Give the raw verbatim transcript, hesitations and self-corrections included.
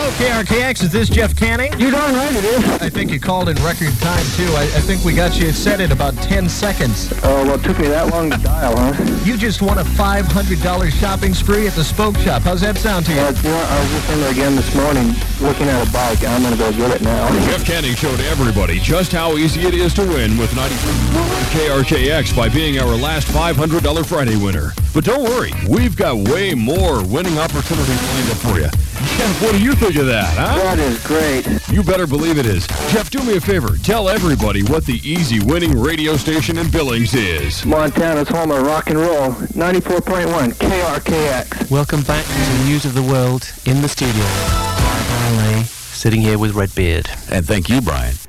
Hello, K R K X. Is this Jeff Canning? You darn right it is. I think you called in record time, too. I, I think we got you set in about ten seconds. Oh, well, it took me that long to dial, huh? You just won a five hundred dollars shopping spree at the Spoke Shop. How's that sound to you? Uh, you know, I was just in there again this morning looking at a bike. I'm going to go get it now. Jeff Canning showed everybody just how easy it is to win with ninety-three K R K X by being our last five hundred dollars Friday winner. But don't worry, we've got way more winning opportunities lined up for you. Jeff, what do you think of that, huh? That is great. You better believe it is. Jeff, do me a favor. Tell everybody what the easy winning radio station in Billings is. Montana's home of rock and roll. ninety-four point one K R K X. Welcome back to News of the World in the studio. Brian Lee, sitting here with Redbeard. And thank you, Brian.